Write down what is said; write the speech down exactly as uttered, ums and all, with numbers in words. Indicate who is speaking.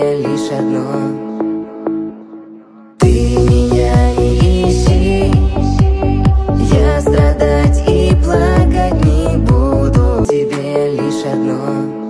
Speaker 1: тебе лишь одно. Ты меня не ищи, я страдать и плакать не буду. Тебе лишь одно.